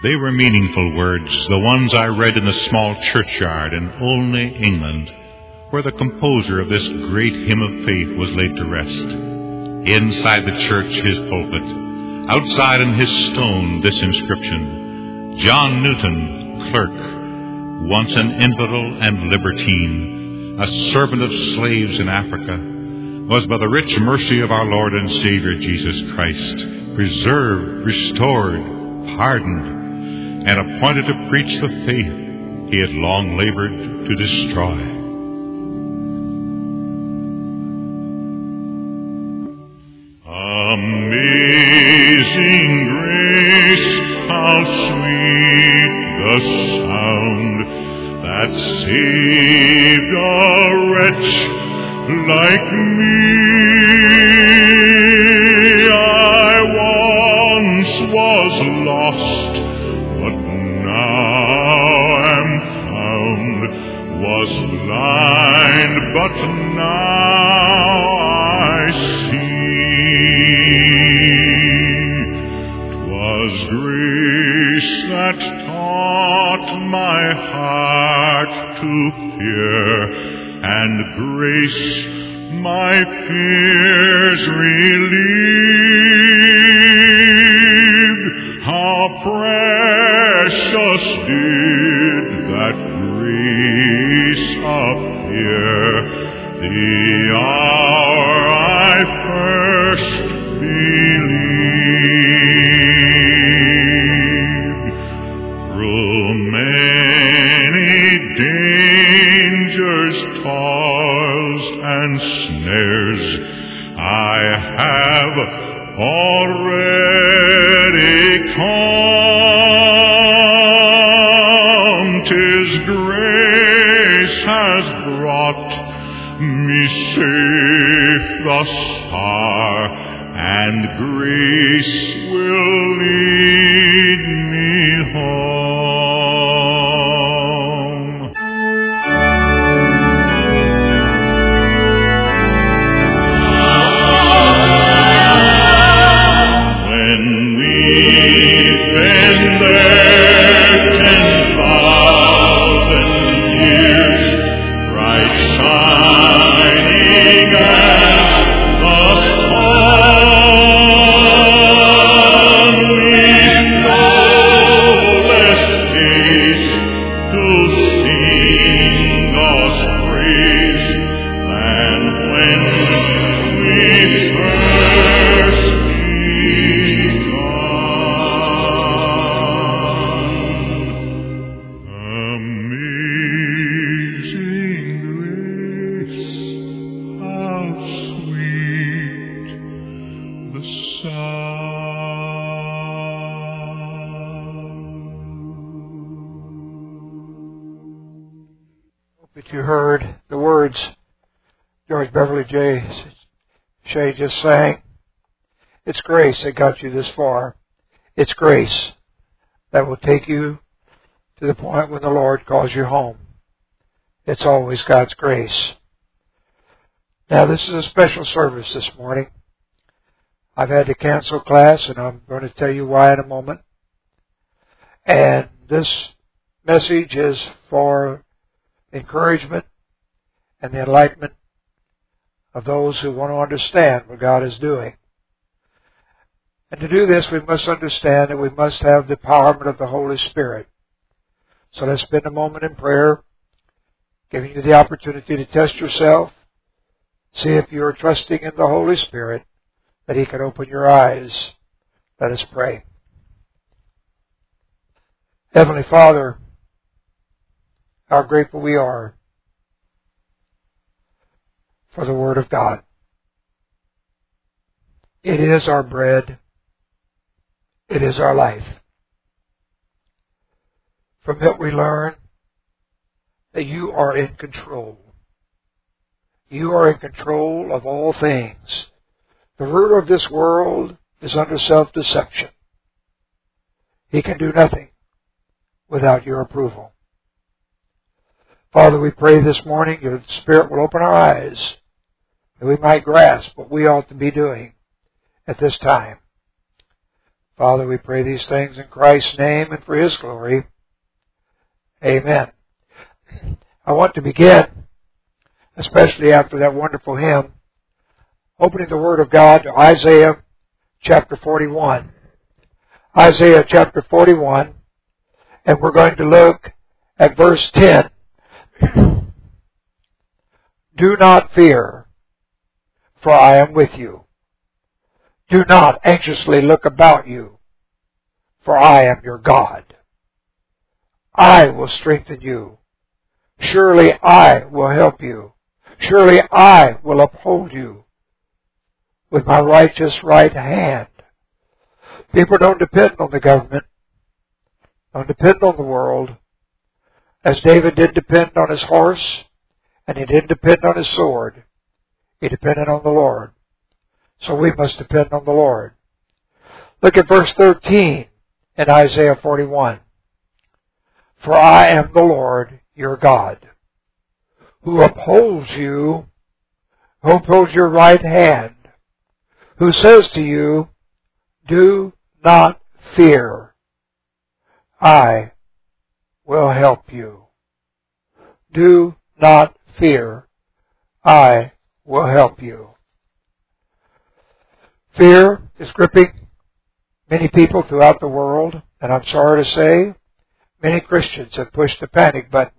They were meaningful words, the ones I read in the small churchyard in Olney, England, where the composer of this great hymn of faith was laid to rest. Inside the church, his pulpit. Outside in his stone, this inscription: John Newton, clerk, once an infidel and libertine, a servant of slaves in Africa, was by the rich mercy of our Lord and Savior Jesus Christ preserved, restored, pardoned, and appointed to preach the faith he had long labored to destroy. Amazing grace, how sweet the sound that saved a wretch like me. I once was lost, but now am found, was blind, but now I see. 'Twas grace that taught my heart to fear, and grace my fears relieved. How precious did that grace appear the hour I first believed. Through many dangers, toils, and snares I have already come. 'Tis grace has brought me safe thus far, and grace will lead me home. When we've been there 10,000 years, bright shining as the sun, we've no less days to sing God's praise than when we first begun. Amazing grace, how sweet the sound. Hope that you heard the words George Beverly J. Shea just sang. It's grace that got you this far. It's grace that will take you to the point when the Lord calls you home. It's always God's grace. Now, this is a special service this morning. I've had to cancel class, and I'm going to tell you why in a moment. And this message is for encouragement and the enlightenment of those who want to understand what God is doing. And to do this, we must understand that we must have the empowerment of the Holy Spirit. So let's spend a moment in prayer, giving you the opportunity to test yourself, see if you are trusting in the Holy Spirit, that He can open your eyes. Let us pray. Heavenly Father, how grateful we are for the Word of God. It is our bread. It is our life. From it we learn that you are in control. You are in control of all things. The ruler of this world is under self-deception. He can do nothing without your approval. Father, we pray this morning your Spirit will open our eyes, that we might grasp what we ought to be doing at this time. Father, we pray these things in Christ's name and for His glory. Amen. I want to begin, especially after that wonderful hymn, opening the Word of God to Isaiah chapter 41. Isaiah chapter 41, and we're going to look at verse 10. Do not fear, for I am with you. Do not anxiously look about you, for I am your God. I will strengthen you. Surely I will help you. Surely I will uphold you with my righteous right hand. People don't depend on the government, don't depend on the world, as David did depend on his horse, and he didn't depend on his sword. He depended on the Lord. So we must depend on the Lord. Look at verse 13 in Isaiah 41. For I am the Lord your God, who upholds you, who upholds your right hand, who says to you, do not fear. I will help you. Do not fear. I will help you. Fear is gripping many people throughout the world, and I'm sorry to say, many Christians have pushed the panic button.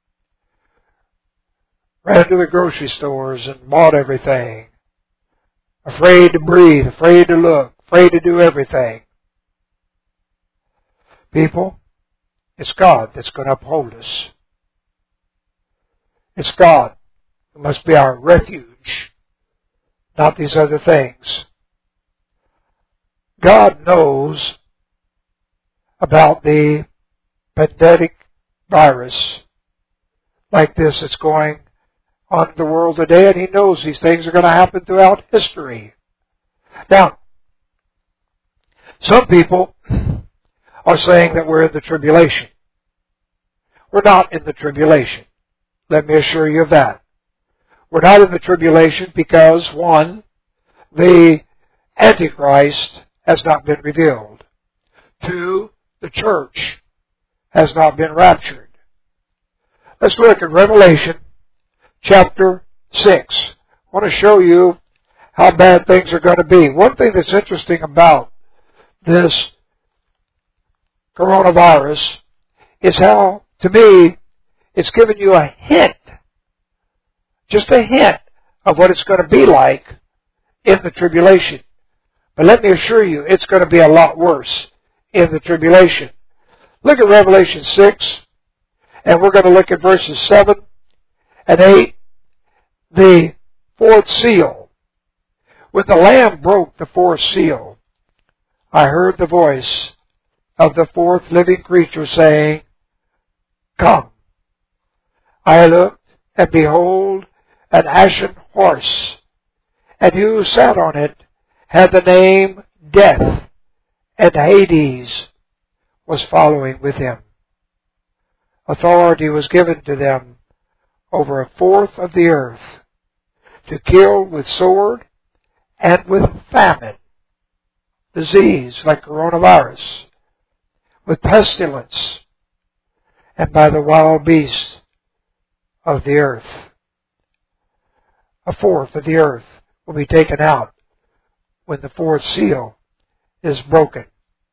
Ran to the grocery stores and bought everything. Afraid to breathe, afraid to look, afraid to do everything. People, it's God that's going to uphold us. It's God who must be our refuge, not these other things. God knows about the pandemic virus like this that's going on in the world today, and He knows these things are going to happen throughout history. Now, some people are saying that we're in the tribulation. We're not in the tribulation. Let me assure you of that. We're not in the tribulation because, one, the Antichrist has not been revealed. Two, the church has not been raptured. Let's look at Revelation chapter 6. I want to show you how bad things are going to be. One thing that's interesting about this coronavirus is how, to me, it's given you a hint, just a hint of what it's going to be like in the tribulation. But let me assure you, it's going to be a lot worse in the tribulation. Look at Revelation 6, and we're going to look at verses 7 and 8. The fourth seal. When the Lamb broke the fourth seal, I heard the voice of the fourth living creature saying, Come. I looked, and behold, an ashen horse, and he who sat on it had the name Death, and Hades was following with him. Authority was given to them over a fourth of the earth, to kill with sword and with famine, disease like coronavirus, with pestilence, and by the wild beasts of the earth. A fourth of the earth will be taken out when the fourth seal is broken.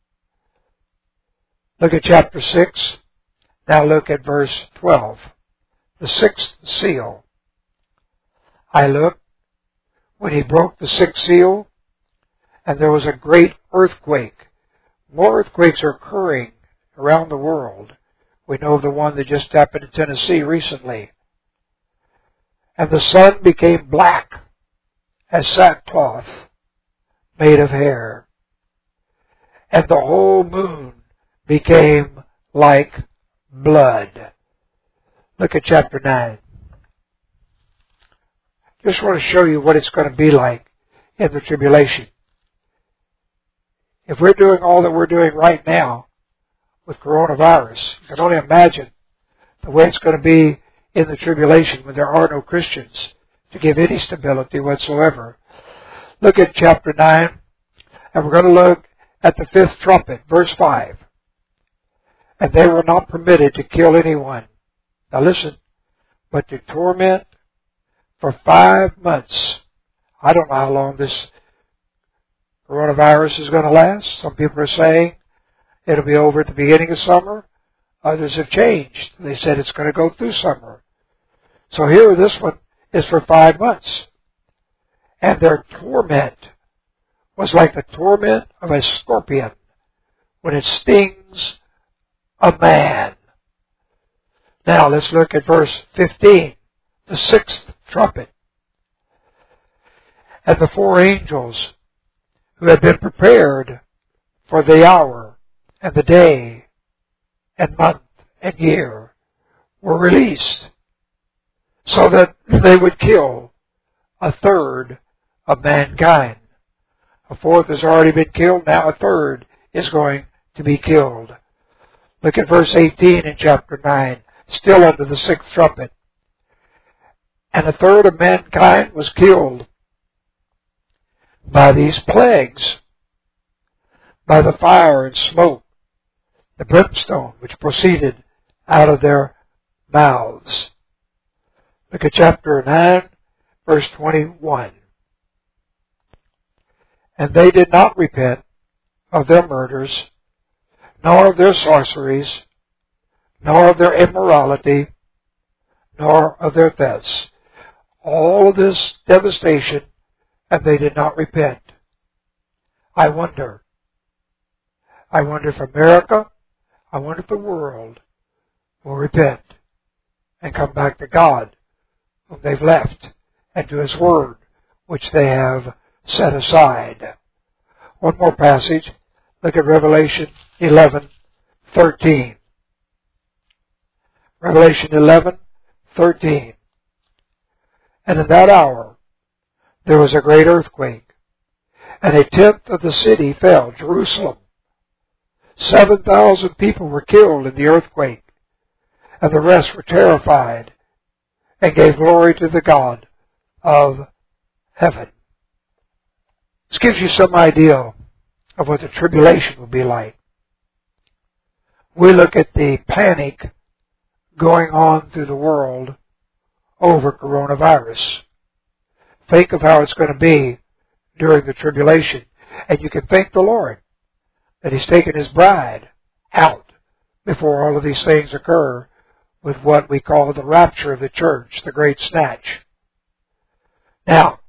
Look at chapter 6. Now look at verse 12. The sixth seal. I looked when he broke the sixth seal, and there was a great earthquake. More earthquakes are occurring around the world. We know of the one that just happened in Tennessee recently. And the sun became black as sackcloth made of hair. And the whole moon became like blood. Look at chapter 9. Just want to show you what it's going to be like in the tribulation. If we're doing all that we're doing right now with coronavirus, you can only imagine the way it's going to be in the tribulation when there are no Christians to give any stability whatsoever. Look at chapter 9, and we're going to look at the fifth trumpet, verse 5. And they were not permitted to kill anyone. Now listen, but to torment for 5 months. I don't know how long this coronavirus is going to last. Some people are saying it'll be over at the beginning of summer. Others have changed. They said it's going to go through summer. So here, this one is for 5 months. And their torment was like the torment of a scorpion when it stings a man. Now let's look at verse 15, the sixth trumpet. And the 4 angels who had been prepared for the hour and the day and month and year were released, so that they would kill 1/3 of mankind. 1/4 has already been killed, now 1/3 is going to be killed. Look at verse 18 in chapter 9, still under the sixth trumpet. And 1/3 of mankind was killed by these plagues, by the fire and smoke, the brimstone which proceeded out of their mouths. Look at chapter 9, verse 21. And they did not repent of their murders, nor of their sorceries, nor of their immorality, nor of their thefts. All of this devastation, and they did not repent. I wonder if America, I wonder if the world will repent and come back to God, whom they've left, and to His Word, which they have set aside. One more passage. Look at Revelation 11:13. Revelation 11:13. And in that hour there was a great earthquake, and 1/10 of the city fell, Jerusalem. 7,000 people were killed in the earthquake, and the rest were terrified and gave glory to the God of heaven. This gives you some idea of what the tribulation will be like. We look at the panic going on through the world over coronavirus. Think of how it's going to be during the tribulation. And you can thank the Lord that He's taken His bride out before all of these things occur with what we call the rapture of the church, the great snatch. Now,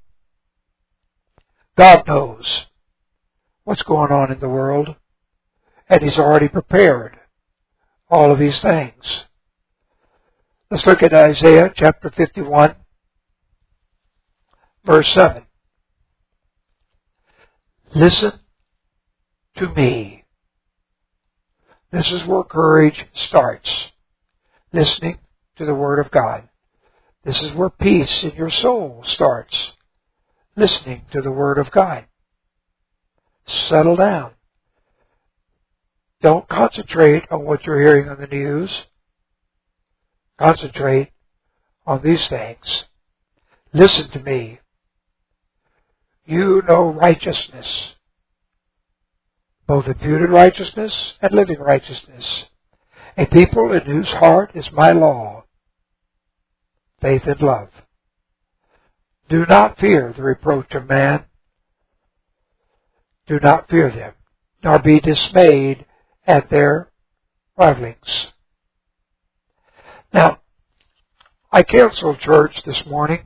God knows what's going on in the world, and He's already prepared all of these things. Let's look at Isaiah chapter 51, verse 7. Listen to me. This is where courage starts. Listening to the Word of God. This is where peace in your soul starts. Listening to the Word of God. Settle down. Don't concentrate on what you're hearing on the news. Concentrate on these things. Listen to me. You know righteousness, both imputed righteousness and living righteousness. A people in whose heart is my law, faith and love. Do not fear the reproach of man. Do not fear them, nor be dismayed at their revilings. Now, I canceled church this morning.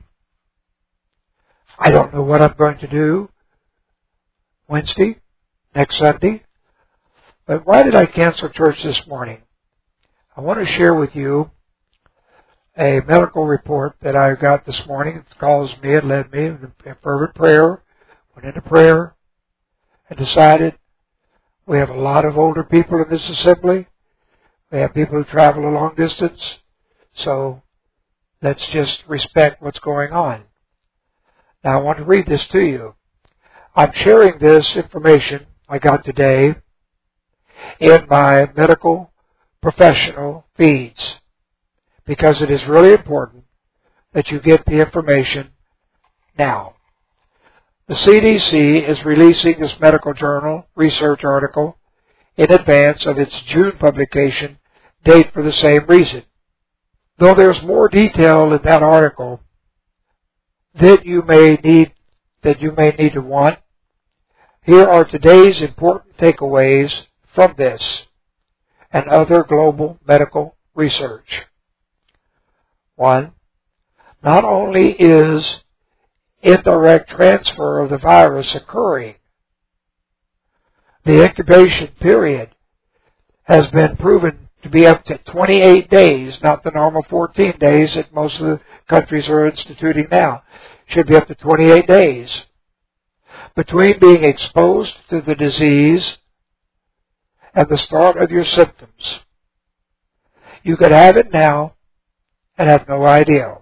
I don't know what I'm going to do Wednesday, next Sunday. But why did I cancel church this morning? I want to share with you a medical report that I got this morning. It calls me, it led me in fervent prayer, went into prayer, and decided we have a lot of older people in this assembly. We have people who travel a long distance. So let's just respect what's going on. Now I want to read this to you. I'm sharing this information I got today in my medical professional feeds because it is really important that you get the information now. The CDC is releasing this medical journal research article in advance of its June publication date for the same reason. Though there's more detail in that article that you may need to want, here are today's important takeaways from this and other global medical research. 1. Not only is indirect transfer of the virus occurring, the incubation period has been proven to be up to 28 days, not the normal 14 days that most of the countries are instituting now. Should be up to 28 days between being exposed to the disease and the start of your symptoms. You could have it now and have no idea.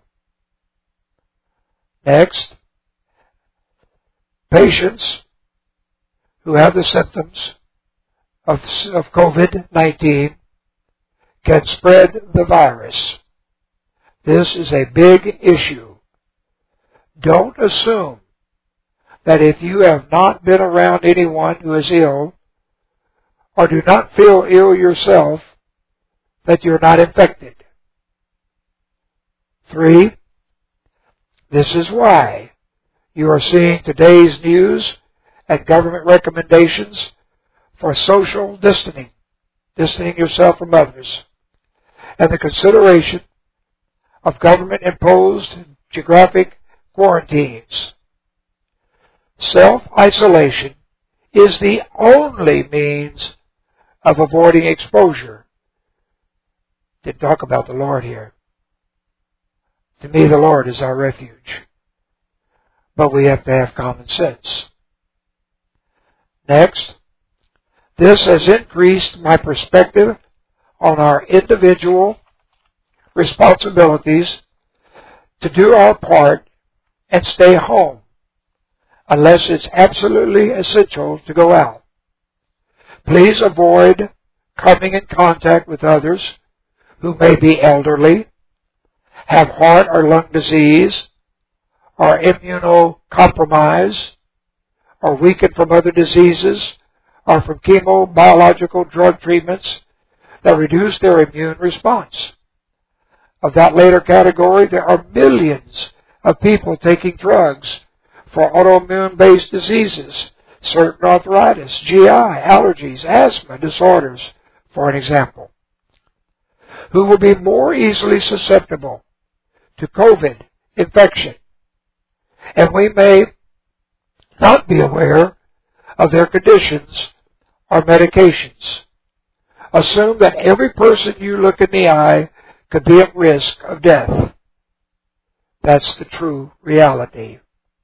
Next, patients who have the symptoms of COVID-19 can spread the virus. This is a big issue. Don't assume that if you have not been around anyone who is ill or do not feel ill yourself, that you're not infected. 3. This is why you are seeing today's news and government recommendations for social distancing yourself from others, and the consideration of government-imposed geographic quarantines. Self-isolation is the only means of avoiding exposure. Didn't talk about the Lord here. To me, the Lord is our refuge. But we have to have common sense. Next, this has increased my perspective on our individual responsibilities to do our part and stay home unless it's absolutely essential to go out. Please avoid coming in contact with others who may be elderly, have heart or lung disease, are immunocompromised, are weakened from other diseases, or from chemobiological drug treatments that reduce their immune response. Of that later category, there are millions of people taking drugs for autoimmune-based diseases, certain arthritis, GI, allergies, asthma disorders, for an example, who will be more easily susceptible to COVID infection. And we may not be aware of their conditions or medications. Assume that every person you look in the eye could be at risk of death. That's the true reality.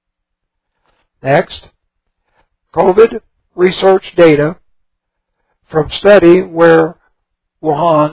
Next, COVID research data from study where Wuhan,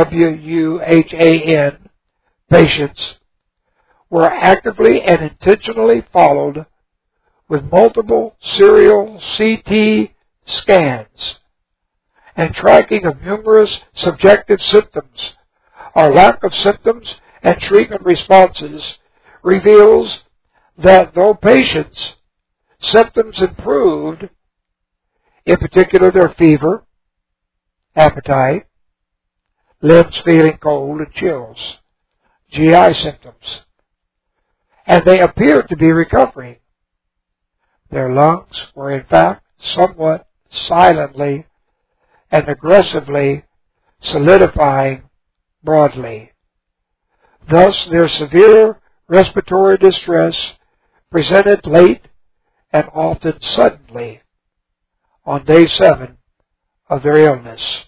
W-U-H-A-N, patients were actively and intentionally followed with multiple serial CT scans and tracking of numerous subjective symptoms or lack of symptoms and treatment responses reveals that though patients' symptoms improved, in particular their fever, appetite, limbs feeling cold and chills, GI symptoms, and they appeared to be recovering, their lungs were in fact somewhat silently and aggressively solidifying broadly. Thus, their severe respiratory distress presented late and often suddenly on day 7 of their illness.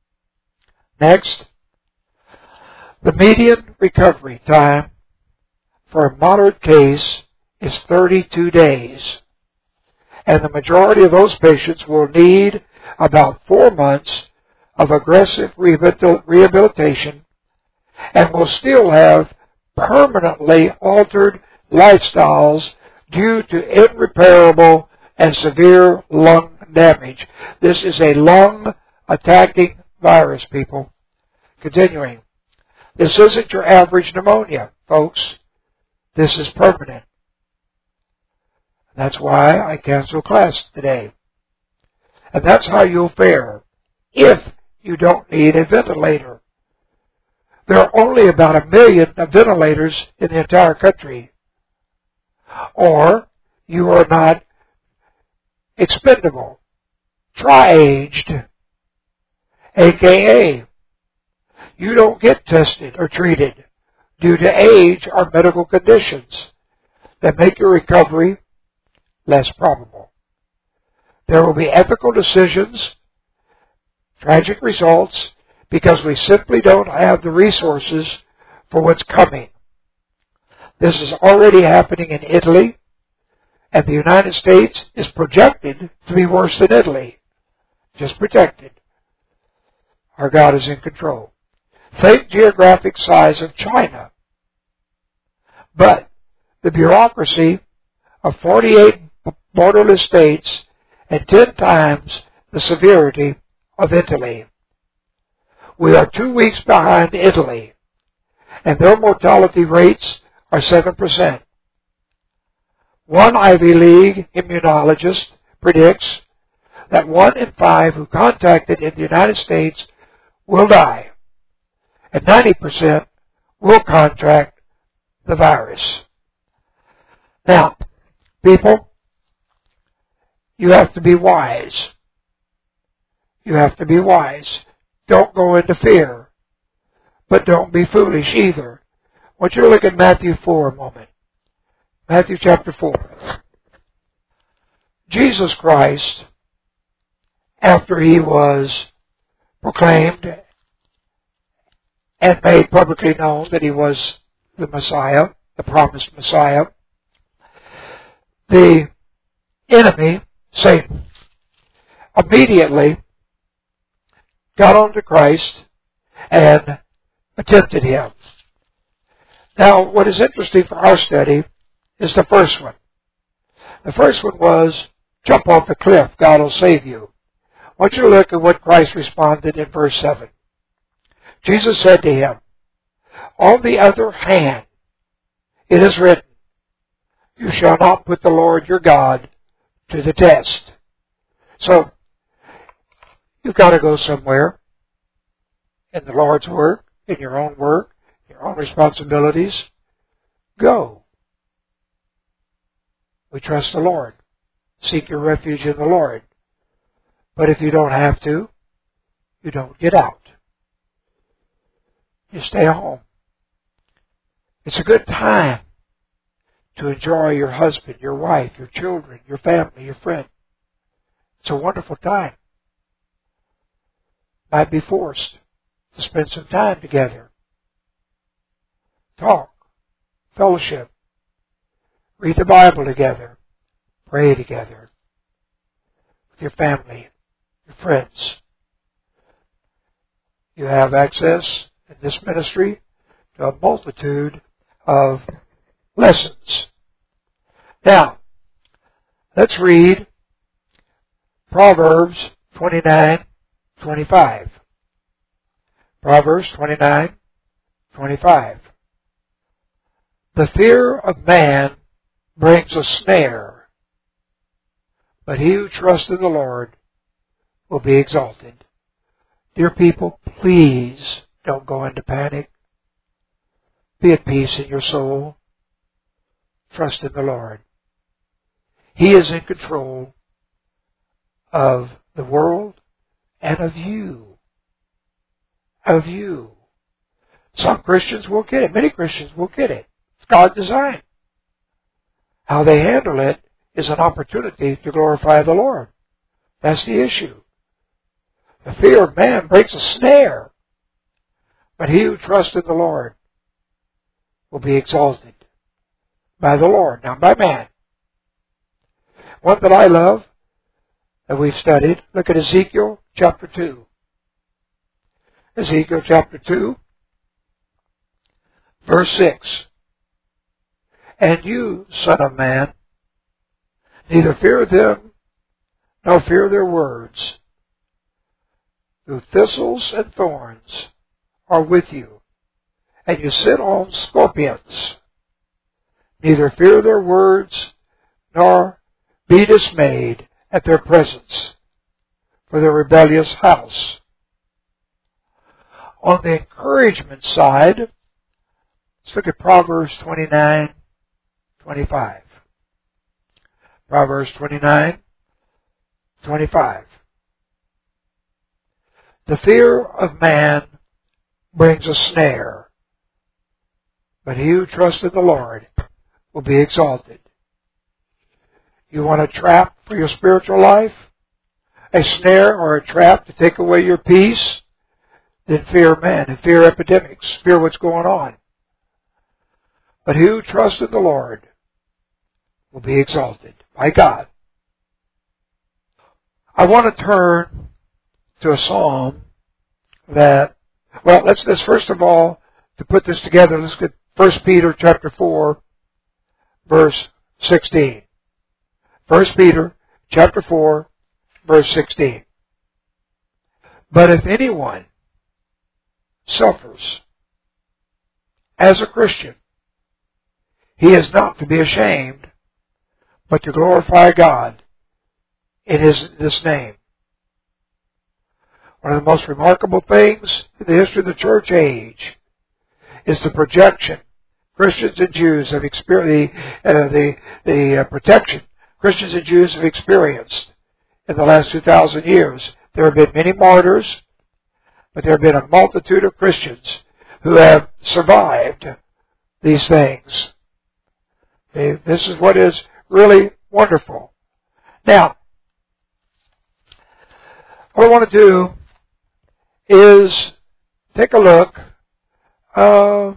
Next, the median recovery time for a moderate case is 32 days, and the majority of those patients will need about 4 months of aggressive rehabilitation and will still have permanently altered lifestyles due to irreparable and severe lung damage. This is a lung-attacking virus, people. Continuing. This isn't your average pneumonia, folks. This is permanent. That's why I canceled class today. And that's how you'll fare if you don't need a ventilator. There are only about 1 million ventilators in the entire country. Or you are not expendable, tri-aged, aka you don't get tested or treated due to age or medical conditions that make your recovery less probable. There will be ethical decisions, tragic results, because we simply don't have the resources for what's coming. This is already happening in Italy, and the United States is projected to be worse than Italy. Just projected. Our God is in control. Think geographic size of China. But the bureaucracy of 48 borderless states and 10 times the severity of Italy. We are 2 weeks behind Italy, and their mortality rates are 7%. One Ivy League immunologist predicts that 1 in 5 who contacted in the United States will die, and 90% will contract the virus. Now, people, you have to be wise. You have to be wise. Don't go into fear, but don't be foolish either. I want you to look at Matthew 4 a moment. Matthew chapter 4. Jesus Christ, after he was proclaimed and made publicly known that he was the Messiah, the promised Messiah, the enemy, Satan, immediately got onto Christ and tempted him. Now, what is interesting for our study is the first one. The first one was, jump off the cliff, God will save you. I want you to look at what Christ responded in verse 7. Jesus said to him, on the other hand, it is written, you shall not put the Lord your God to the test. So, you've got to go somewhere in the Lord's work, in your own responsibilities. Go. We trust the Lord. Seek your refuge in the Lord. But if you don't have to, you don't get out. You stay home. It's a good time to enjoy your husband, your wife, your children, your family, your friend. It's a wonderful time. Might be forced to spend some time together. Talk, fellowship, read the Bible together, pray together with your family, your friends. You have access in this ministry to a multitude of lessons. Now, let's read Proverbs 29:25. Proverbs 29:25. The fear of man brings a snare, but he who trusts in the Lord will be exalted. Dear people, please don't go into panic. Be at peace in your soul. Trust in the Lord. He is in control of the world and of you. Of you. Some Christians will get it. Many Christians will get it. It's God's design. How they handle it is an opportunity to glorify the Lord. That's the issue. The fear of man breaks a snare, but he who trusts in the Lord will be exalted by the Lord, not by man. One that I love, that we've studied, look at Ezekiel chapter 2. Ezekiel chapter 2, verse 6. And you, son of man, neither fear them, nor fear their words. The thistles and thorns are with you, and you sit on scorpions. Neither fear their words, nor be dismayed at their presence, for their rebellious house. On the encouragement side, let's look at Proverbs 29:25. Proverbs 29:25. The fear of man brings a snare, but he who trusts in the Lord will be exalted. You want a trap for your spiritual life? A snare or a trap to take away your peace? Then fear man and fear epidemics. Fear what's going on. But he who trusts in the Lord will be exalted by God. I want to turn to a psalm that, well, let's first of all, to put this together, let's get 1 Peter chapter 4, verse 16. 1 Peter chapter 4, verse 16. But if anyone suffers as a Christian, he is not to be ashamed, but to glorify God in this name. One of the most remarkable things in the history of the church age is the projection Christians and Jews have experienced, the protection Christians and Jews have experienced in the last 2,000 years. There have been many martyrs, but there have been a multitude of Christians who have survived these things. This is what is really wonderful. Now, what I want to do is take a look. I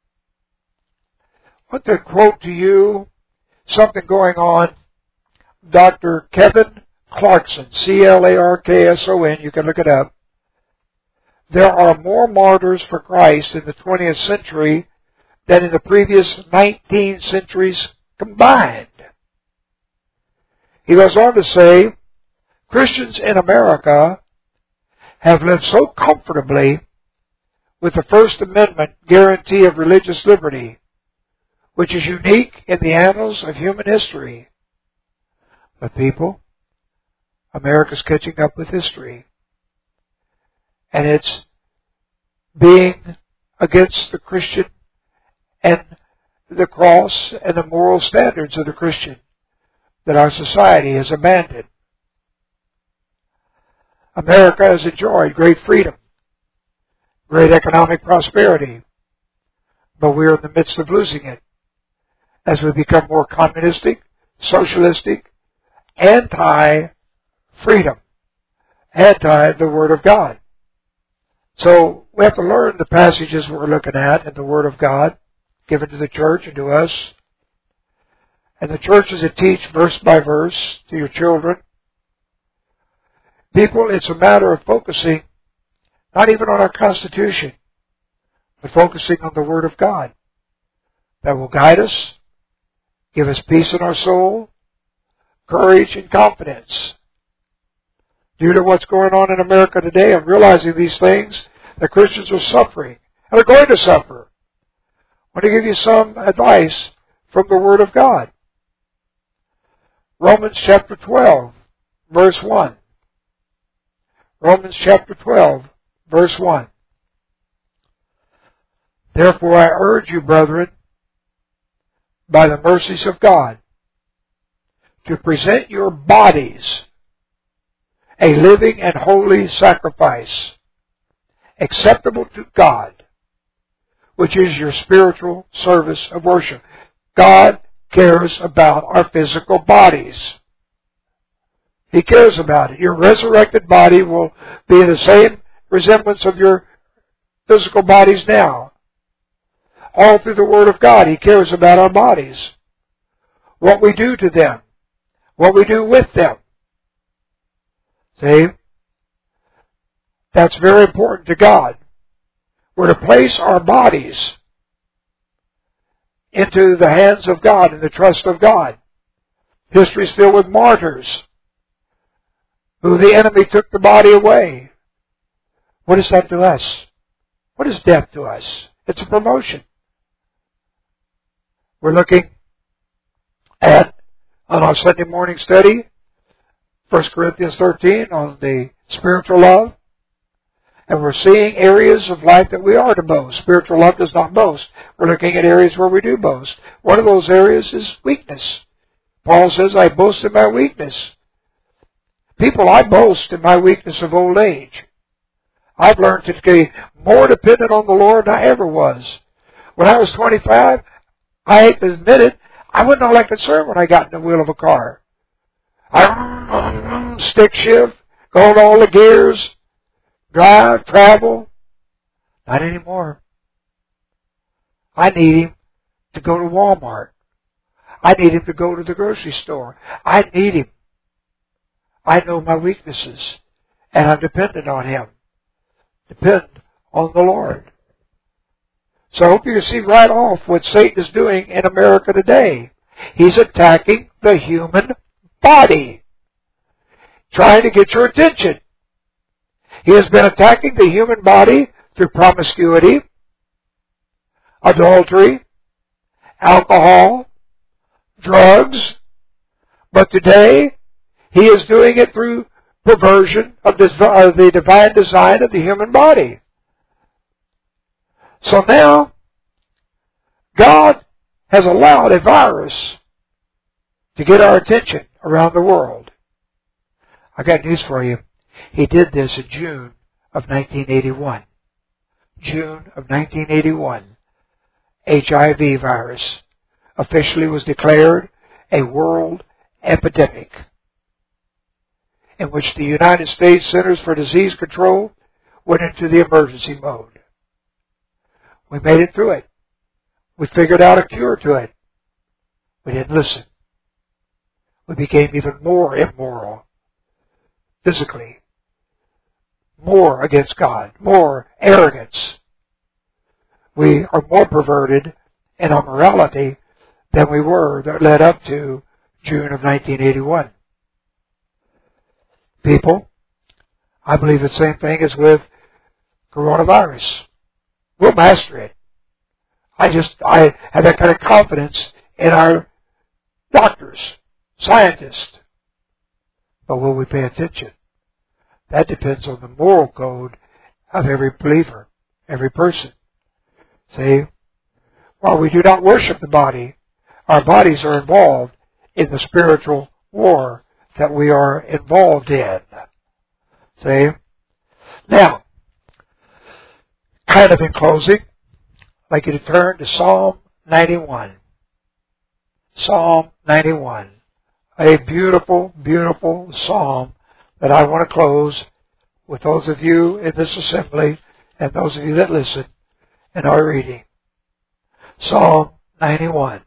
want to quote to you something going on. Dr. Kevin Clarkson, Clarkson, you can look it up. There are more martyrs for Christ in the 20th century than in the previous 19 centuries combined. He goes on to say, Christians in America have lived so comfortably with the First Amendment guarantee of religious liberty, which is unique in the annals of human history. But people, America's catching up with history. And it's being against the Christian and the cross and the moral standards of the Christian that our society has abandoned. America has enjoyed great freedom, great economic prosperity, but we're in the midst of losing it as we become more communistic, socialistic, anti-freedom, anti the Word of God. So we have to learn the passages we're looking at in the Word of God, given to the church and to us. And the church is to teach verse by verse to your children. People, it's a matter of focusing, not even on our Constitution, but focusing on the Word of God that will guide us, give us peace in our soul, courage and confidence. Due to what's going on in America today, I'm realizing these things, that Christians are suffering, and are going to suffer. I want to give you some advice from the Word of God. Romans chapter 12, verse 1. Romans chapter 12, verse 1. Therefore I urge you, brethren, by the mercies of God, to present your bodies a living and holy sacrifice, acceptable to God, which is your spiritual service of worship. God cares about our physical bodies. He cares about it. Your resurrected body will be in the same resemblance of your physical bodies now. All through the Word of God, He cares about our bodies. What we do to them. What we do with them. See? That's very important to God. We're to place our bodies into the hands of God and the trust of God. History is filled with martyrs who the enemy took the body away. What is that to us? What is death to us? It's a promotion. We're looking at on our Sunday morning study, 1 Corinthians 13 on the spiritual love. And we're seeing areas of life that we are to boast. Spiritual love does not boast. We're looking at areas where we do boast. One of those areas is weakness. Paul says, I boast in my weakness. People, I boast in my weakness of old age. I've learned to be more dependent on the Lord than I ever was. When I was 25, I hate to admit it, I wasn't all that concerned when I got in the wheel of a car. I stick shift, go on all the gears, drive, travel. Not anymore. I need Him to go to Walmart. I need Him to go to the grocery store. I need Him. I know my weaknesses, and I'm dependent on Him. Depend on the Lord. So I hope you can see right off what Satan is doing in America today. He's attacking the human body, trying to get your attention. He has been attacking the human body through promiscuity, adultery, alcohol, drugs. But today, he is doing it through perversion of the divine design of the human body. So now, God has allowed a virus to get our attention around the world. I got news for you. He did this in June of 1981. June of 1981. HIV virus officially was declared a world epidemic, in which the United States Centers for Disease Control went into the emergency mode. We made it through it. We figured out a cure to it. We didn't listen. We became even more immoral, physically, more against God, more arrogance. We are more perverted in our morality than we were that led up to June of 1981. People, I believe the same thing is with coronavirus. We'll master it. I have that kind of confidence in our doctors, scientists. But will we pay attention? That depends on the moral code of every believer, every person. See, while we do not worship the body, our bodies are involved in the spiritual war that we are involved in. See? Now, kind of in closing, I'd like you to turn to Psalm 91. Psalm 91. A beautiful, beautiful psalm that I want to close with those of you in this assembly and those of you that listen in our reading. Psalm 91.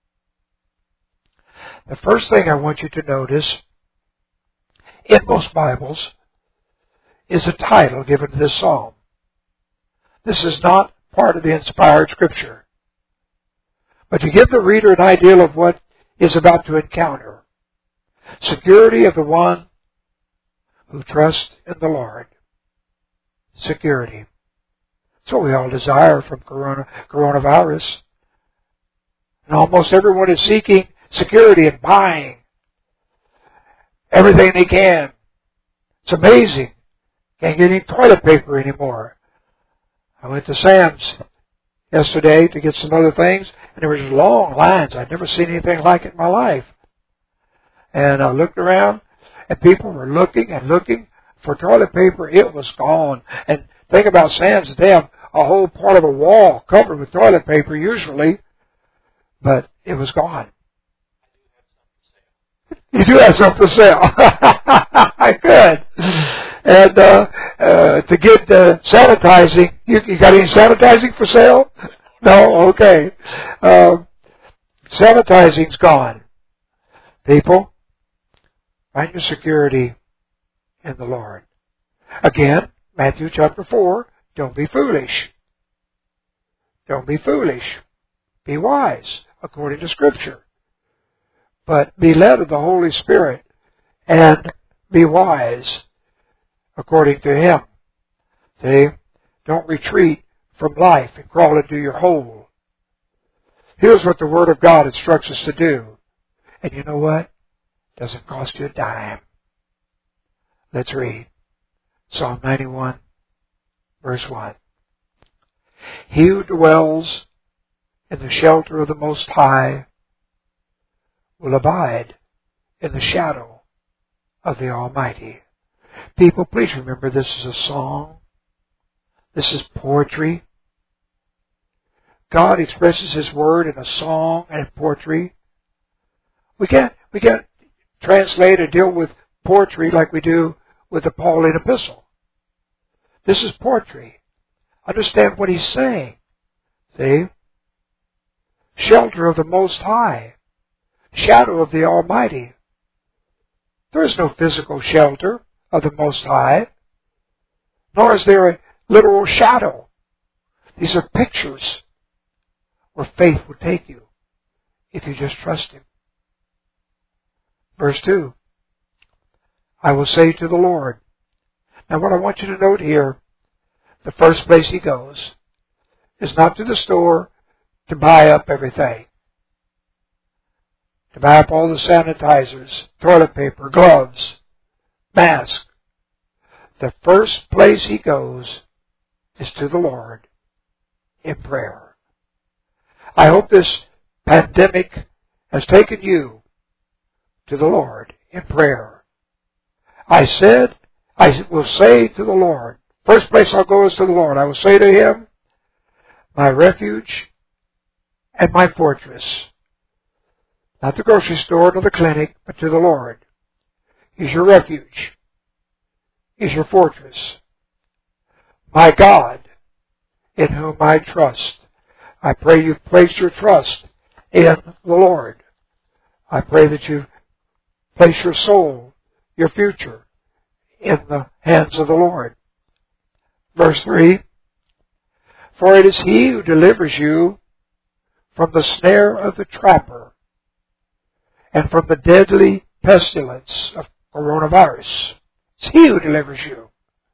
The first thing I want you to notice in most Bibles is a title given to this psalm. This is not part of the inspired Scripture, but to give the reader an idea of what is about to encounter. Security of the one who trusts in the Lord. Security. That's what we all desire from coronavirus. And almost everyone is seeking security and buying everything they can. It's amazing. Can't get any toilet paper anymore. I went to Sam's yesterday to get some other things, and there was long lines. I'd never seen anything like it in my life. And I looked around, and people were looking and looking for toilet paper. It was gone. And think about Sam's. They have a whole part of a wall covered with toilet paper usually, but it was gone. You do have some for sale. Good. And to get sanitizing, you got any sanitizing for sale? No? Okay. Sanitizing's gone. People, find your security in the Lord. Again, Matthew chapter 4, don't be foolish. Don't be foolish. Be wise, according to Scripture. But be led of the Holy Spirit and be wise according to Him. See? Don't retreat from life and crawl into your hole. Here's what the Word of God instructs us to do. And you know what? Doesn't cost you a dime. Let's read Psalm 91, verse 1. He who dwells in the shelter of the Most High will abide in the shadow of the Almighty. People, please remember this is a song. This is poetry. God expresses His Word in a song and in poetry. We can't translate or deal with poetry like we do with the Pauline epistle. This is poetry. Understand what he's saying. See? Shelter of the Most High. Shadow of the Almighty. There is no physical shelter of the Most High, nor is there a literal shadow. These are pictures where faith will take you if you just trust Him. Verse 2, I will say to the Lord. Now what I want you to note here, the first place he goes is not to the store to buy up everything. To buy up all the sanitizers, toilet paper, gloves, masks. The first place he goes is to the Lord in prayer. I hope this pandemic has taken you to the Lord in prayer. I will say to the Lord, first place I'll go is to the Lord. I will say to Him, my refuge and my fortress. Not the grocery store, nor the clinic, but to the Lord. He's your refuge. He's your fortress. My God, in whom I trust. I pray you've placed your trust in the Lord. I pray that you've placed your soul, your future, in the hands of the Lord. Verse 3, for it is He who delivers you from the snare of the trapper and from the deadly pestilence of coronavirus. It's He who delivers you.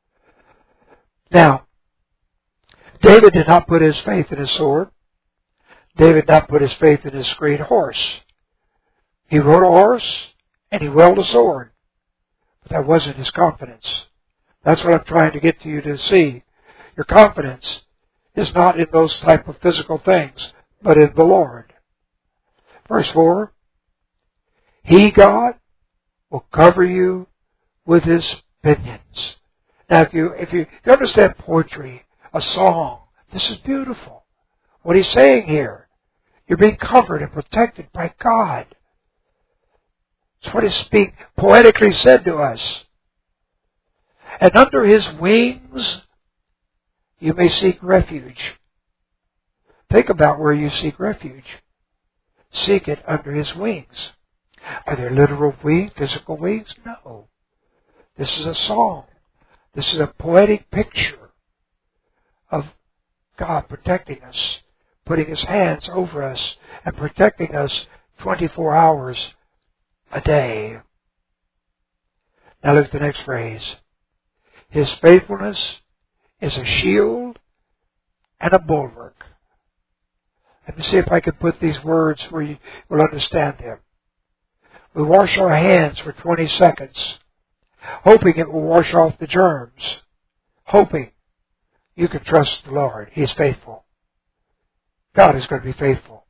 Now, David did not put his faith in his sword. David did not put his faith in his great horse. He rode a horse and he wielded a sword. But that wasn't his confidence. That's what I'm trying to get to you to see. Your confidence is not in those type of physical things, but in the Lord. Verse 4, He, God, will cover you with His pinions. Now, if you understand poetry, a song, this is beautiful. What he's saying here, you're being covered and protected by God. It's what is being poetically said to us. And under His wings, you may seek refuge. Think about where you seek refuge. Seek it under His wings. Are there literal wings, physical wings? No. This is a song. This is a poetic picture of God protecting us, putting His hands over us, and protecting us 24 hours a day. Now look at the next phrase. His faithfulness is a shield and a bulwark. Let me see if I can put these words where you will understand them. We wash our hands for 20 seconds, hoping it will wash off the germs, hoping you can trust the Lord. He is faithful. God is going to be faithful.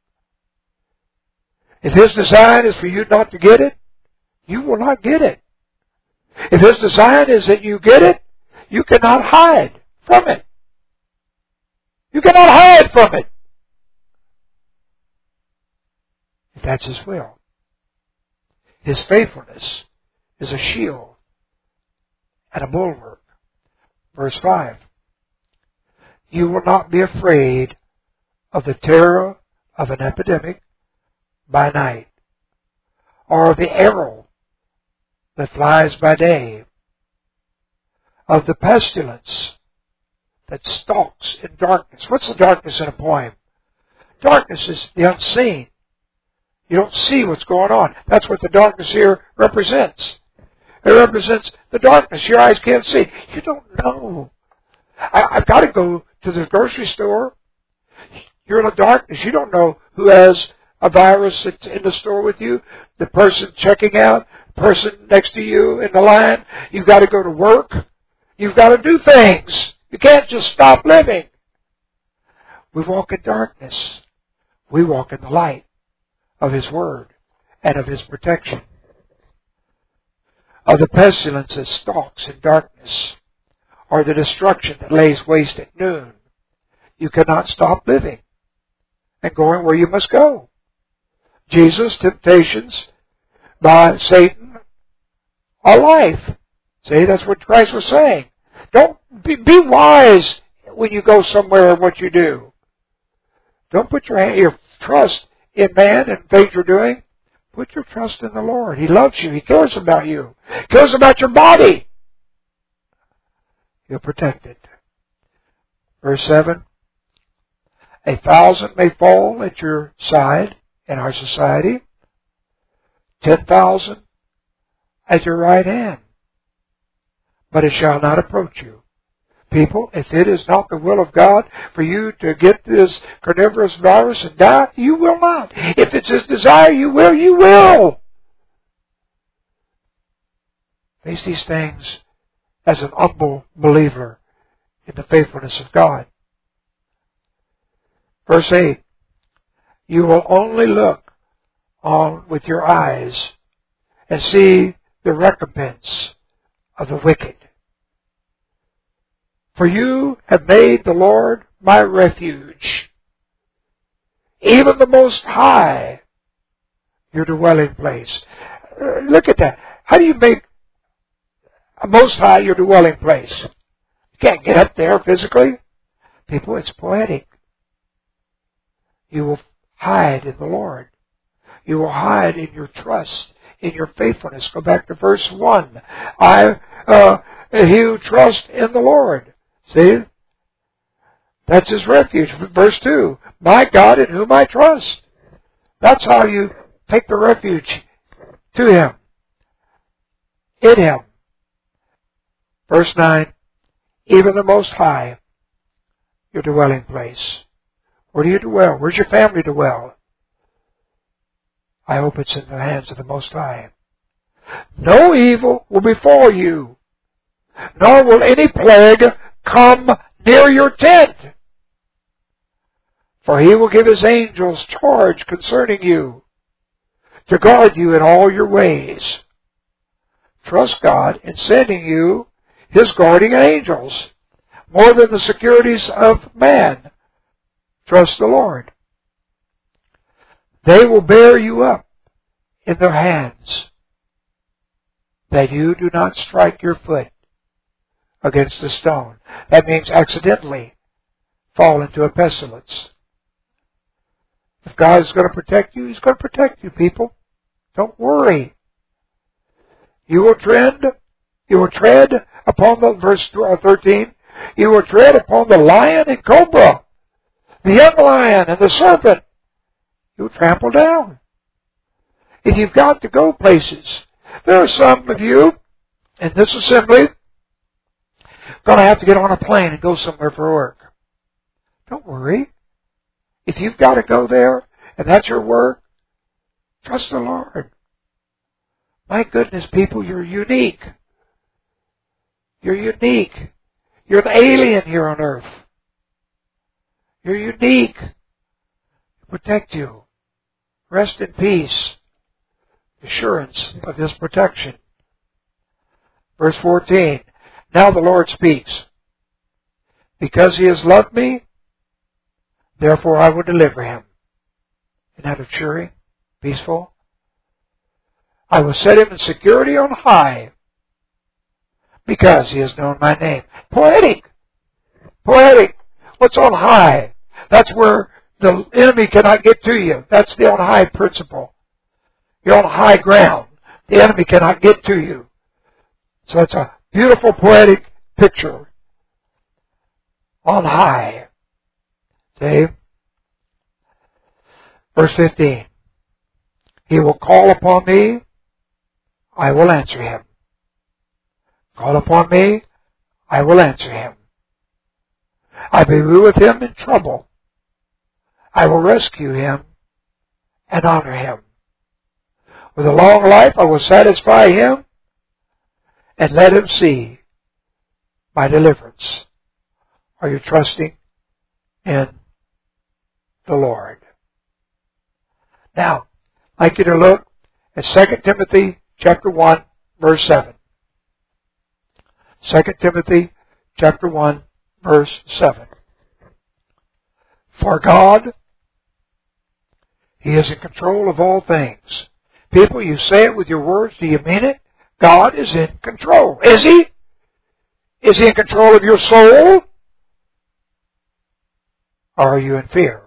If His design is for you not to get it, you will not get it. If His design is that you get it, you cannot hide from it. You cannot hide from it. If that's His will. His faithfulness is a shield and a bulwark. Verse 5. You will not be afraid of the terror of an epidemic by night, or of the arrow that flies by day, of the pestilence that stalks in darkness. What's the darkness in a poem? Darkness is the unseen. You don't see what's going on. That's what the darkness here represents. It represents the darkness. Your eyes can't see. You don't know. I've got to go to the grocery store. You're in the darkness. You don't know who has a virus that's in the store with you, the person checking out, the person next to you in the line. You've got to go to work. You've got to do things. You can't just stop living. We walk in darkness. We walk in the light of His Word and of His protection. Of the pestilence that stalks in darkness, or the destruction that lays waste at noon, you cannot stop living and going where you must go. Jesus' temptations by Satan are life. See, that's what Christ was saying. Don't be wise when you go somewhere and what you do. Don't put your trust in man and things you're doing. Put your trust in the Lord. He loves you. He cares about you. He cares about your body. He'll protect it. Verse 7. 1,000 may fall at your side in our society. 10,000 at your right hand. But it shall not approach you. People, if it is not the will of God for you to get this carnivorous virus and die, you will not. If it's His desire, you will. You will. Face these things as an humble believer in the faithfulness of God. Verse 8. You will only look on with your eyes and see the recompense of the wicked. For you have made the Lord my refuge, even the Most High your dwelling place. Look at that. How do you make a Most High your dwelling place? You can't get up there physically. People, it's poetic. You will hide in the Lord. You will hide in your trust, in your faithfulness. Go back to verse 1. He who trusts in the Lord. See? That's his refuge. Verse 2. My God in whom I trust. That's how you take the refuge to Him. In Him. Verse 9. Even the Most High, your dwelling place. Where do you dwell? Where's your family dwell? I hope it's in the hands of the Most High. No evil will befall you, nor will any plague come near your tent. For He will give His angels charge concerning you, to guard you in all your ways. Trust God in sending you His guardian angels, more than the securities of man. Trust the Lord. They will bear you up in their hands, that you do not strike your foot against a stone. That means accidentally fall into a pestilence. If God is going to protect you, He's going to protect you, people. Don't worry. You will tread upon the, verse 13, you will tread upon the lion and cobra, the young lion and the serpent. You'll trample down. If you've got to go places, there are some of you in this assembly going to have to get on a plane and go somewhere for work. Don't worry. If you've got to go there and that's your work, trust the Lord. My goodness, people, you're unique. You're unique. You're an alien here on earth. You're unique. Protect you. Rest in peace. Assurance of His protection. Verse 14. Now the Lord speaks. Because He has loved me, therefore I will deliver him. Isn't that assuring? Peaceful? I will set him in security on high, because he has known my name. Poetic. Poetic. What's on high? That's where the enemy cannot get to you. That's the on high principle. You're on high ground. The enemy cannot get to you. So it's a beautiful poetic picture. On high. See? Verse 15. He will call upon me, I will answer him. Call upon me, I will answer him. I will be with him in trouble. I will rescue him and honor Him. With a long life I will satisfy Him and let Him see my deliverance. Are you trusting in the Lord? Now, I'd like you to look at 2 Timothy chapter 1, verse 7. 2 Timothy chapter 1, verse 7. For God, He is in control of all things. People, you say it with your words. Do you mean it? God is in control. Is He? Is He in control of your soul? Or are you in fear?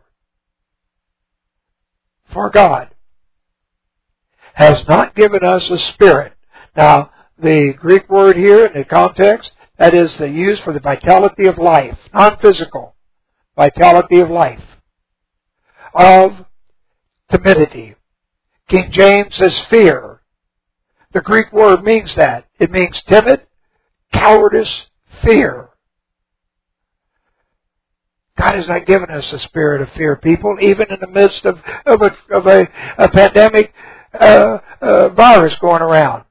For God has not given us a spirit. Now, the Greek word here in the context, that is the use for the vitality of life, non-physical vitality of life, of timidity. King James says fear. The Greek word means that. It means timid, cowardice, fear. God has not given us a spirit of fear, people, even in the midst of a pandemic virus going around.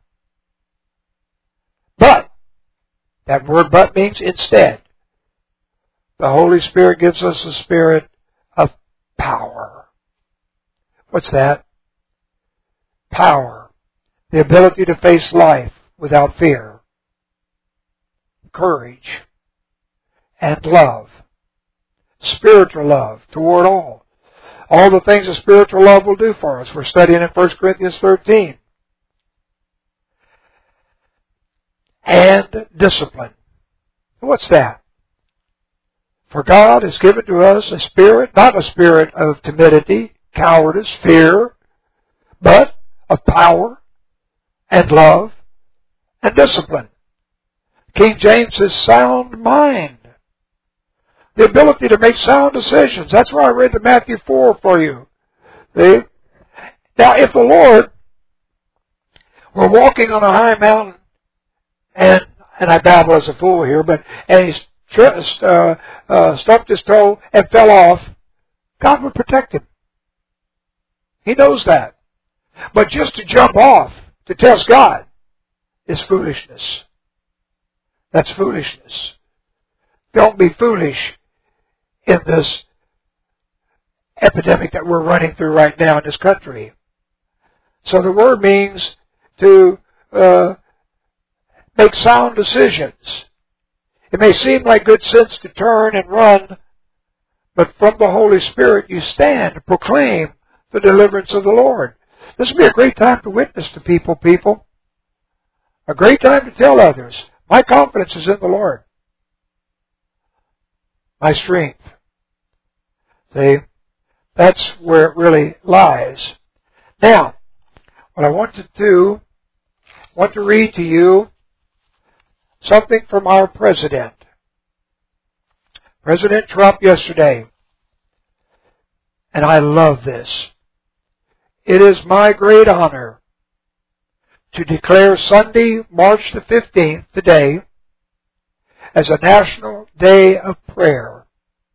But, that word but means instead. The Holy Spirit gives us a spirit of power. What's that? Power. The ability to face life without fear. Courage. And love. Spiritual love toward all. All the things that spiritual love will do for us. We're studying in 1 Corinthians 13. And discipline. What's that? For God has given to us a spirit, not a spirit of timidity, cowardice, fear, but of power and love and discipline. King James says sound mind. The ability to make sound decisions. That's why I read the Matthew 4 for you. See? Now, if the Lord were walking on a high mountain, and I babble as a fool here, and he stumped his toe and fell off, God would protect him. He knows that. But just to jump off to test God is foolishness. That's foolishness. Don't be foolish in this epidemic that we're running through right now in this country. So the word means to make sound decisions. It may seem like good sense to turn and run, but from the Holy Spirit you stand and proclaim the deliverance of the Lord. This would be a great time to witness to people. A great time to tell others, my confidence is in the Lord. My strength. See, that's where it really lies. Now, what I want to do, I want to read to you something from our President. President Trump yesterday. And I love this. It is my great honor to declare Sunday, March the 15th, today, as a National Day of Prayer.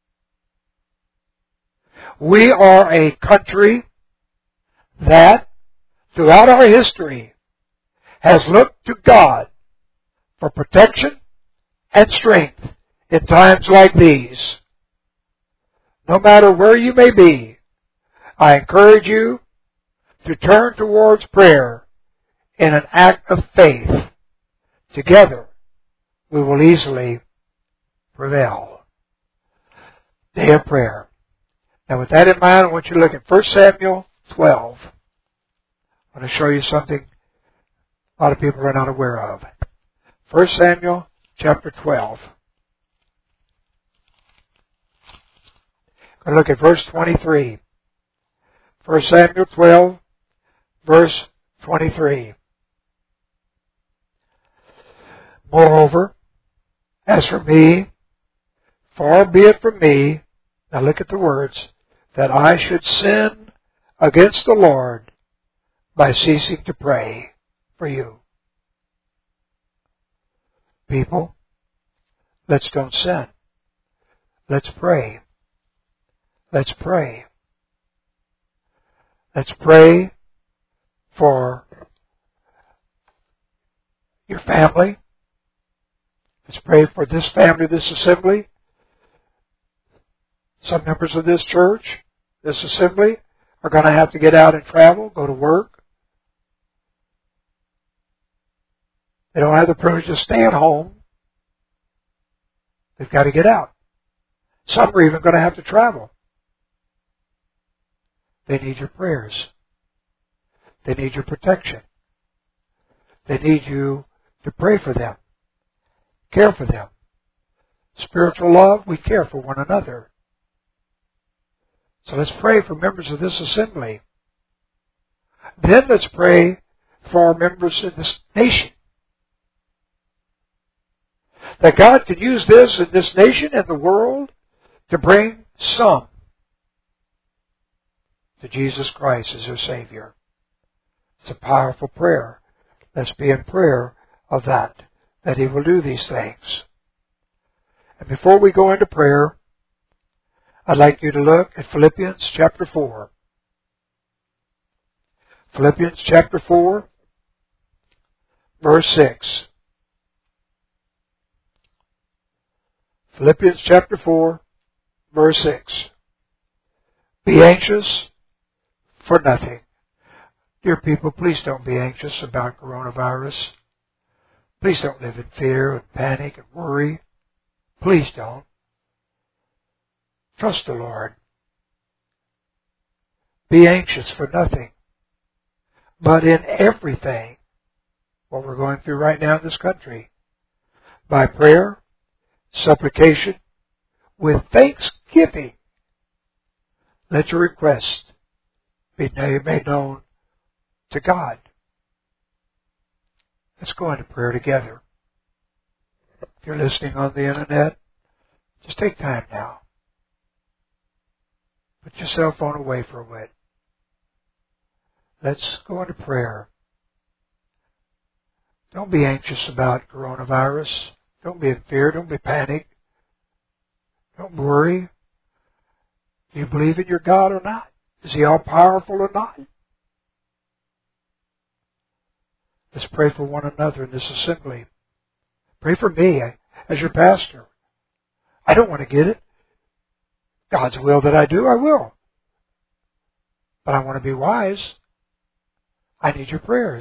We are a country that, throughout our history, has looked to God for protection and strength in times like these. No matter where you may be, I encourage you to turn towards prayer in an act of faith. Together, we will easily prevail. Day of prayer. Now with that in mind, I want you to look at 1 Samuel 12. I want to show you something a lot of people are not aware of. 1 Samuel chapter 12. I'm going to look at verse 23. 1 Samuel 12, verse 23. Moreover, as for me, far be it from me, now look at the words, that I should sin against the Lord by ceasing to pray for you. People, let's don't sin. Let's pray. Let's pray. Let's pray for your family. Let's pray for this family, this assembly. Some members of this church, this assembly, are going to have to get out and travel, go to work. They don't have the privilege to stay at home. They've got to get out. Some are even going to have to travel. They need your prayers. They need your protection. They need you to pray for them. Care for them. Spiritual love, we care for one another. So let's pray for members of this assembly. Then let's pray for members of this nation. That God could use this in this nation and the world to bring some to Jesus Christ as their Savior. It's a powerful prayer. Let's be in prayer of that He will do these things. And before we go into prayer, I'd like you to look at Philippians chapter 4. Philippians chapter 4, verse 6. Philippians chapter 4, verse 6. Be anxious for nothing. Dear people, please don't be anxious about coronavirus. Please don't live in fear and panic and worry. Please don't. Trust the Lord. Be anxious for nothing, but in everything, what we're going through right now in this country, by prayer, supplication, with thanksgiving, let your request be made known to God. Let's go into prayer together. If you're listening on the internet, just take time now. Put your cell phone away for a bit. Let's go into prayer. Don't be anxious about coronavirus. Don't be in fear. Don't be panicked. Don't worry. Do you believe in your God or not? Is He all-powerful or not? Let's pray for one another in this assembly. Pray for me as your pastor. I don't want to get it. God's will that I do, I will. But I want to be wise. I need your prayers.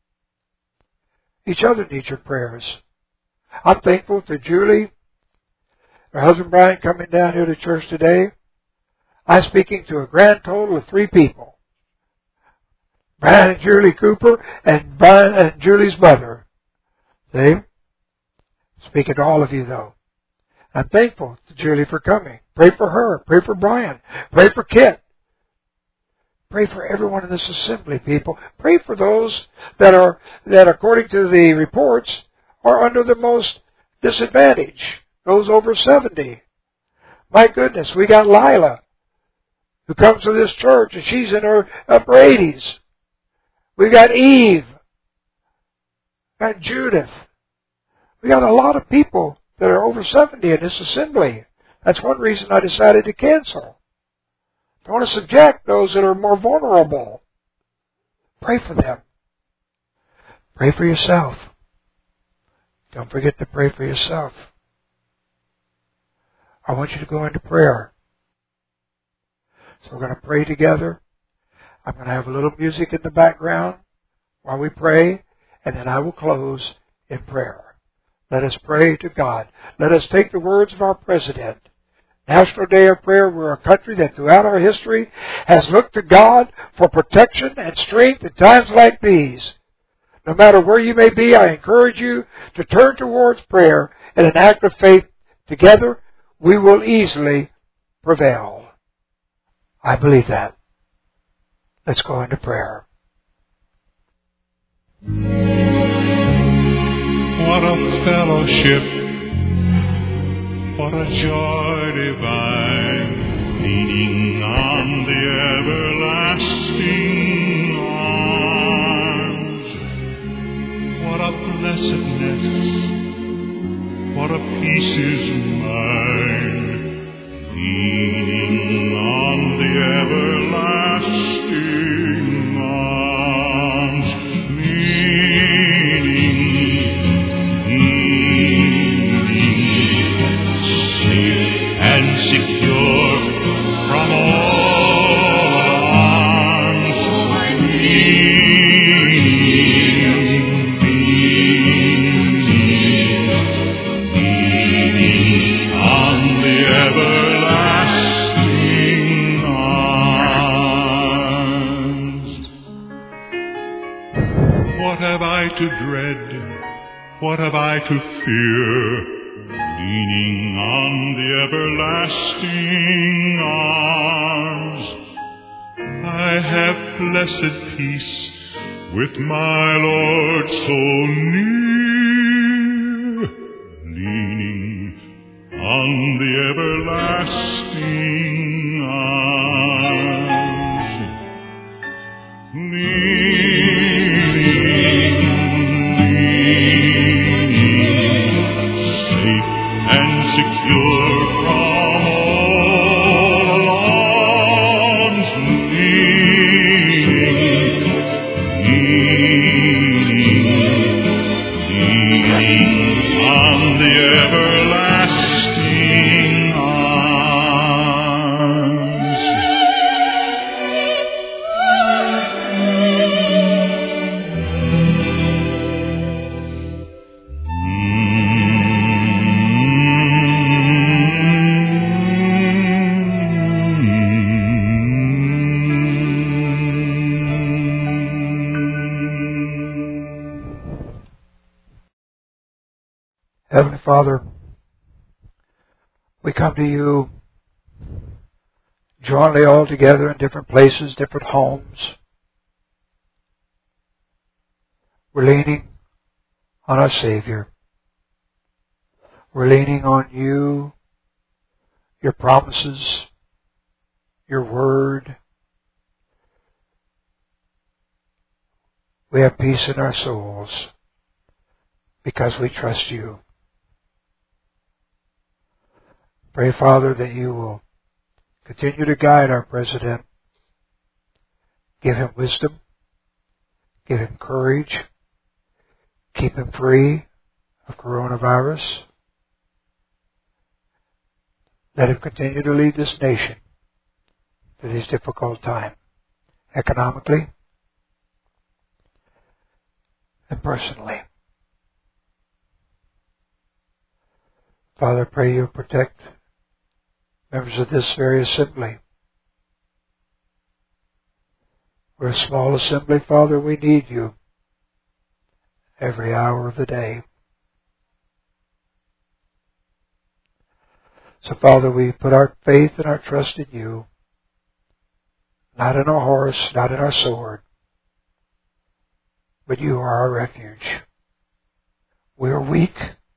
Each other needs your prayers. I'm thankful to Julie, her husband Brian, coming down here to church today. I'm speaking to a grand total of 3 people. Brian and Julie Cooper and Brian and Julie's mother. See? Speaking to all of you, though. I'm thankful to Julie for coming. Pray for her. Pray for Brian. Pray for Kit. Pray for everyone in this assembly, people. Pray for those that according to the reports, are under the most disadvantage. Those over 70. My goodness, we got Lila, who comes to this church, and she's in her upper 80s. We got Eve. Got Judith. We got a lot of people that are over 70 in this assembly. That's one reason I decided to cancel. I want to subject those that are more vulnerable. Pray for them. Pray for yourself. Don't forget to pray for yourself. I want you to go into prayer. So we're going to pray together. I'm going to have a little music in the background while we pray, and then I will close in prayer. Let us pray to God. Let us take the words of our President. National Day of Prayer. We're a country that throughout our history has looked to God for protection and strength in times like these. No matter where you may be, I encourage you to turn towards prayer in an act of faith. Together, we will easily prevail. I believe that. Let's go into prayer. What a fellowship, what a joy divine, leaning on the everlasting arms. What a blessedness, what a peace is mine, leaning on the everlasting What have I to fear? Leaning on the everlasting arms, I have blessed peace with my Lord so near. Leaning on the everlasting arms, safe and secure from all alarms, leaning on the everlasting arms. Heavenly Father, we come to you jointly all together in different places, different homes. We're leaning on our Savior. We're leaning on you, your promises, your word. We have peace in our souls because we trust you. Pray, Father, that you will continue to guide our President. Give him wisdom. Give him courage. Keep him free of coronavirus. Let him continue to lead this nation through this difficult time, economically and personally. Father, I pray you protect members of this very assembly. We're a small assembly, Father. We need you every hour of the day. So, Father, we put our faith and our trust in you, not in our horse, not in our sword, but you are our refuge. We are weak.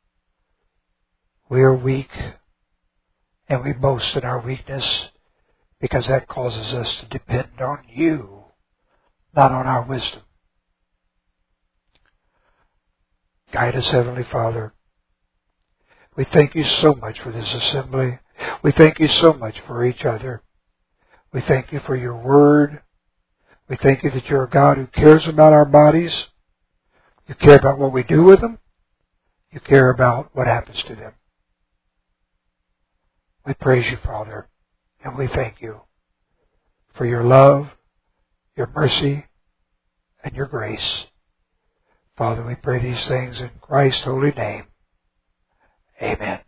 We are weak. And we boast in our weakness because that causes us to depend on you, not on our wisdom. Guide us, Heavenly Father. We thank you so much for this assembly. We thank you so much for each other. We thank you for your word. We thank you that you're a God who cares about our bodies. You care about what we do with them. You care about what happens to them. We praise you, Father, and we thank you for your love, your mercy, and your grace. Father, we pray these things in Christ's holy name. Amen.